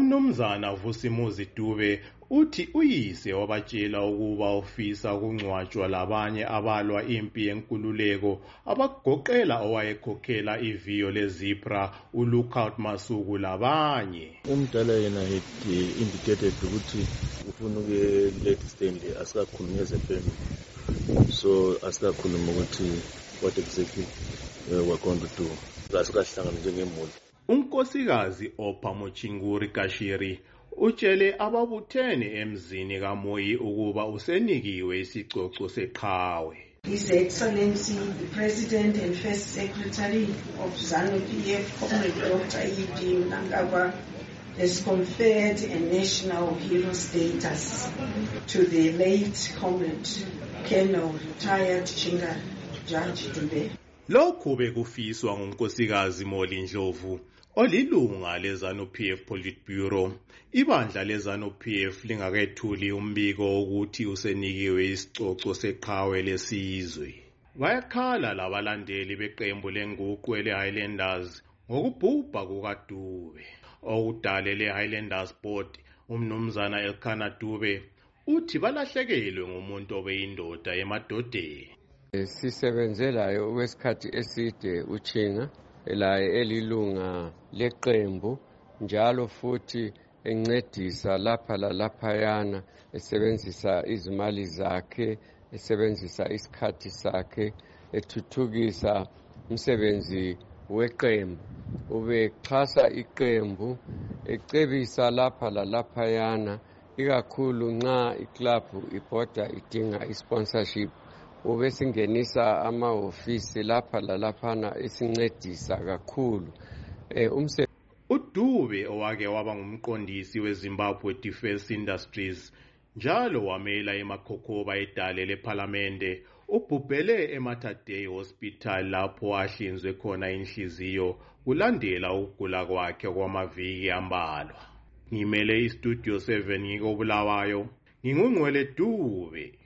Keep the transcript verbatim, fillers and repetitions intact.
Umnumzana Vusimuzi Dube uthi uyise wabatshela ukuba ufisa ukungcwatshwa labanye abalwa impi yenkululeko abagoqela owayekhokhela iviyo leZipra uLookout Masuku labanye. Umdala yena had uh, indicated ukuthi ufuna ukulet stand asikakhuluma ngezefamily, so asikakhuluma ukuthi what exactly uh, we're going to do. Asikahlangana njengemuli. Unkosikazi Opha Mochinguri Kashiri utshele ababuthene emzini kaMoyi ukuba usenikiwe isicoco seqhawe. His Excellency the President and First Secretary of ZANU-P F, Comrade Doctor E D Mnangagwa, has conferred a national hero status to the late Comrade Colonel retired Chinga Judge Dube. Lokhu bekufiswa ngunkosikazi Moli Ndlovu olilunga leZANU-P F Politburo. Ibandla leZANU-P F lingakethuli umbiko ukuthi usenikiwe isicoco seqhawe lesizwe. Bayakhala labalandeli beqembu lenguqu ele-Highlanders ngokubhubha kukaDube. Okudale le-Highlanders Board umnumzana Elkhana Dube uthi balahlekelwe ngumuntu obeyindoda emadodeni. Sisebenzelayo okwesikhathi eside uChinga laye elilunga leqembu njalo futhi encedisa lapha lalaphayana esebenzisa izimali zakhe, esebenzisa isikhathi sakhe, ethuthukisa umsebenzi weqembu, ubexhasa iqembu, ecebisa lapha lalaphayana ikakhulu nxa iclub ibhoda idinga isponsorship. Ubesingenisa amahofisi lapha lalaphana esincedisa kakhulu. Eh umse uDube owake waba ngumqondisi weZimbabwe Defence Industries njalo wamela emakhokhoba edale leParliamente ubhubhele eMatadei Hospital lapho ahlinzwe khona inhliziyo kulandela ukugula kwakhe kwamaviki ambalwa. Ngimele iStudio seven ngikobulawayo ngingungwele Dube.